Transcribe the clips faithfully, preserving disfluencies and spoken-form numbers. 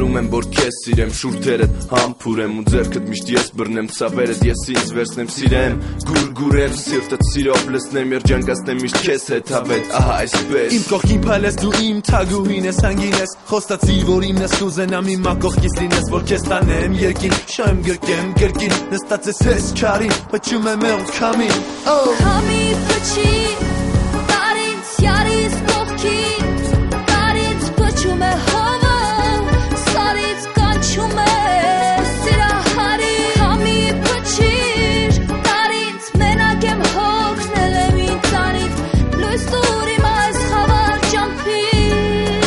Սրում եմ որ քեզ սիրեմ շուրթերդ համբուրեմ ու ձեռքդ միշտ ես բռնեմ ցավերդ ես ինձ վերցնեմ սիրեմ գուրգուրեմ սիրտդ սիրով լցնեմ երջանկացնեմ միշտ քեզ հետ հավետ ահա այսպես Իմ կողքին փայլես դու իմ թագուհին ես հանգին ես խոստացի որ իմն ես կուզենամ իմ կողքից լինես որ քեզ տանեմ երկին շայմ գրկեմ գրկին նստած ես հես չարին փչում եմ ել քամին oh Քամի փչի տարից յարից կողքին տարից փչում է հովը սարից կանչում է սիրահարի Քամի փչիր տարից մենակ եմ հոգնել եմ ինձանից լույս տուր իմ այս խավար ճամփին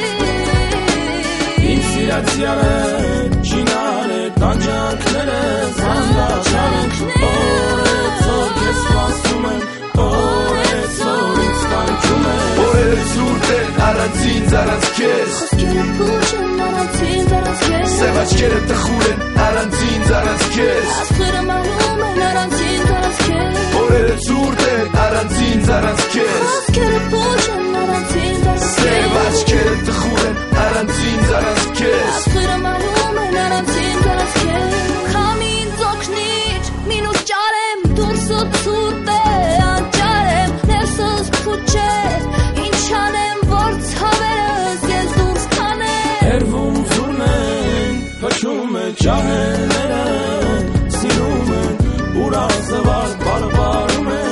Իմ սիրած յարը չինարը տանջանքները զանգաչարը օրեց որ ես սպասում եմ օրեց որ ինձ կանչում է Օրերը ցուրտ են առանցին առանց քեզ Խոսքերը փուչ են առանցին առանց քեզ Սև աչքերը տխուր են առանցին առանց քեզ Աստղերը մահում են առանցին առանց քեզ Օրերը ցուրտ են առանցին առանց քեզ Խոսքերը փուչ են առանցին առանց Սև քեզ աչքերը տխուր են առանցին առանց քեզ Աստղերը մահում են առանցին առանց քեզ Քամին ծոքնիր մինուս ճարեմ դուրսը ցուրտ է անճար եմ ներսս փուչ է ինչ անեմ որ ցավերս ես դուրս կանեմ Հերվում զուրն են փչում է ճահելները սիրում են ուրախ բարբարում են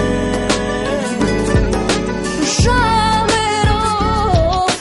Շամերով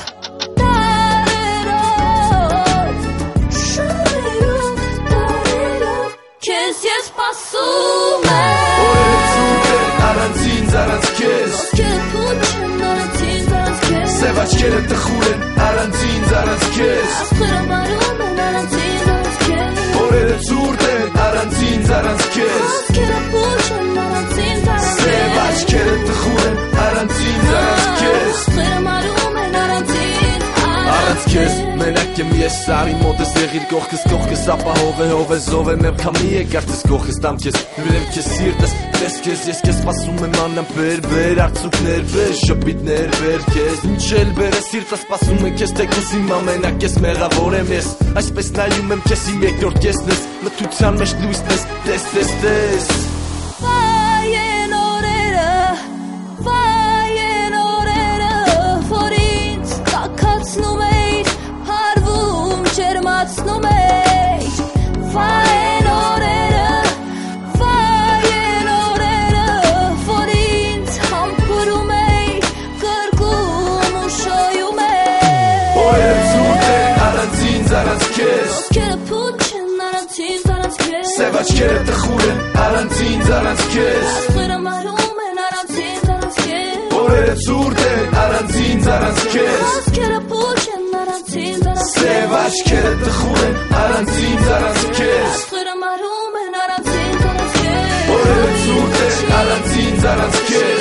տարերով շամերով տարերով քեզ ես սպասում եմ Օրերը ցուրտ են առանցին առանց քեզ Խոսքերը փուչ են առանցին առանց քեզ Սև աչքերը տխուր են առանցին առանց քեզ Աստղերը մարում են առանցին առանց քեզ Օրերը ցուրտ են առանցին առանց քեզ Խոսքերը փուչ են առանցին առանց Սև աչքերը տխուր են առանցին առանց քեզ Աստղերը մարում են առանցին Առանց քեզ մենակ եմ ես արի մոտս եղիր կողքս կողքս ապահով է հով է զով է մեր քամի է կարծես կողքս տամ քեզ հյուրեմ քեզ սիրտս Ես քեզ ես քեզ սպասում եմ անամբեր բեր արցունքներ բեր շփիտներ բեր քեզ ինչ էլ բերես սիրտս սպասում է քեզ թեկուզ իմ ամենակ ես մեղավոր եմ ես այսպես նայում եմ քեզ իմ երկրորդ կեսն ես մթության մեջ լույսն ես տես տես տես Վայ են օրերը վայ են օրերը որ ինձ տաքացնում էիր հարվում ջերմացնում էիր Վայ են օրերը վայ են օրերը որ ինձ համբուրում էիր կրկում ու շոյում էիր Օրերը ցուրտ են առանցին առանց քեզ Խոսքերը փուչ են առանցին առանց քեզ Սև աչքերը տխուր են առանցին առանց քեզ Աստղերը մարում են առանցին առանց քեզ Օրերը ցուրտ են առանցին առանց քեզ Խոսքերը փուչ են առանցին առանց Սև աչքերը տխուր են առանցին առանց քեզ Աստղերը մարում են առանցին առանց քեզ Օրերը ցուրտ են առանցին առանց քեզ